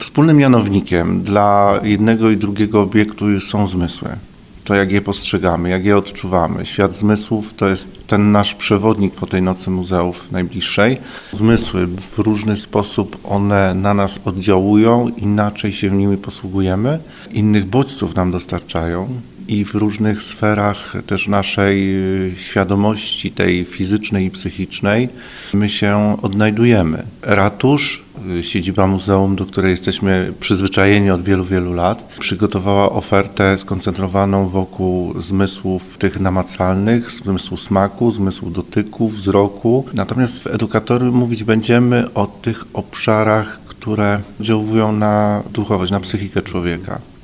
Wspólnym mianownikiem dla jednego i drugiego obiektu są zmysły. To, jak je postrzegamy, jak je odczuwamy. Świat zmysłów to jest ten nasz przewodnik po tej nocy muzeów najbliższej. Zmysły w różny sposób one na nas oddziałują, inaczej się nimi posługujemy, innych bodźców nam dostarczają i w różnych sferach też naszej świadomości, tej fizycznej i psychicznej, my się odnajdujemy. Ratusz, siedziba muzeum, do której jesteśmy przyzwyczajeni od wielu, wielu lat, przygotowała ofertę skoncentrowaną wokół zmysłów tych namacalnych, zmysłu smaku, zmysłu dotyku, wzroku. Natomiast w Edukatory mówić będziemy o tych obszarach, które oddziałują na duchowość, na psychikę człowieka.